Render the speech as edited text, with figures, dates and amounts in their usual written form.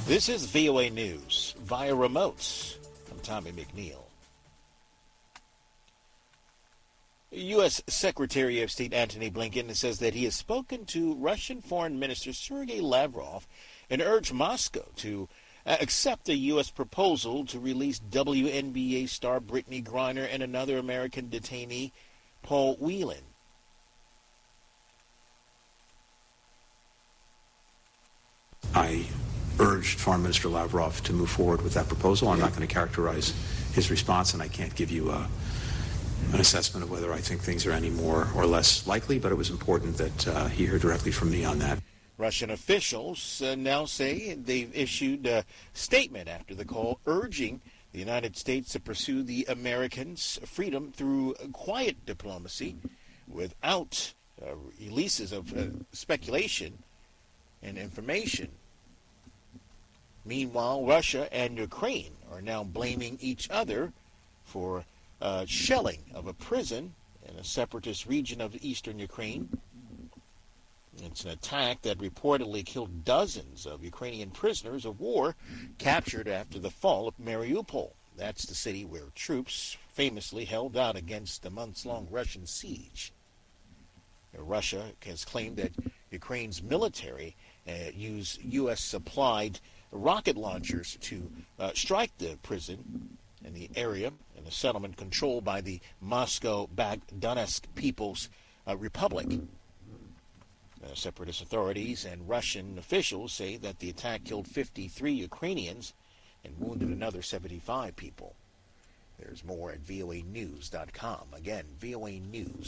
This is VOA News via remote. I'm Tommy McNeil. U.S. Secretary of State Antony Blinken says that he has spoken to Russian Foreign Minister Sergei Lavrov and urged Moscow to accept a U.S. proposal to release WNBA star Brittany Griner and another American detainee, Paul Whelan. I urged Foreign Minister Lavrov to move forward with that proposal. I'm not going to characterize his response, and I can't give you an assessment of whether I think things are any more or less likely, but it was important that he heard directly from me on that. Russian officials now say they've issued a statement after the call urging the United States to pursue the Americans' freedom through quiet diplomacy without releases of speculation and information. Meanwhile, Russia and Ukraine are now blaming each other for shelling of a prison in a separatist region of eastern Ukraine. It's an attack that reportedly killed dozens of Ukrainian prisoners of war captured after the fall of Mariupol. That's the city where troops famously held out against the months-long Russian siege. Russia has claimed that Ukraine's military used U.S.-supplied rocket launchers to strike the prison in the area in a settlement controlled by the Moscow-backed Donetsk People's Republic. Separatist authorities and Russian officials say that the attack killed 53 Ukrainians and wounded another 75 people. There's more at voanews.com. Again, VOA News.